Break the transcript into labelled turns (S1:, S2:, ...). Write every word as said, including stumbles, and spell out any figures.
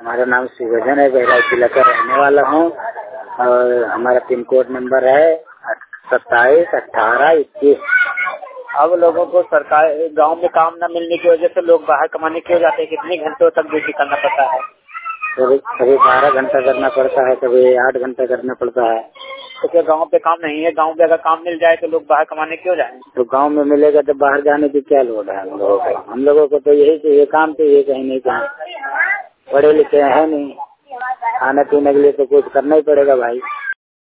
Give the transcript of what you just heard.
S1: हमारा नाम सुभजन है, बहराइच जिला का रहने वाला हूँ और हमारा पिन कोड नंबर है सत्ताईस अठारह इक्कीस।
S2: अब लोगों को सरकार गांव में काम न मिलने की वजह से लोग बाहर कमाने क्यों जाते हैं? कितने घंटों तक ड्यूटी करना पड़ता है?
S1: कभी कभी बारह घंटा करना पड़ता है, कभी आठ घंटा करना पड़ता है।
S2: तो क्या गांव पे काम नहीं है? गांव पे अगर काम मिल जाए तो लोग बाहर कमाने क्यों जाए?
S1: तो गांव में मिलेगा तो बाहर जाने की क्या लोड है हम लोगों को? हम लोगों को तो यही चाहिए, काम चाहिए, कहीं नहीं कहीं। पढ़े लिखे हैं नहीं, खाने पीने के लिए तो कुछ करना ही पड़ेगा भाई।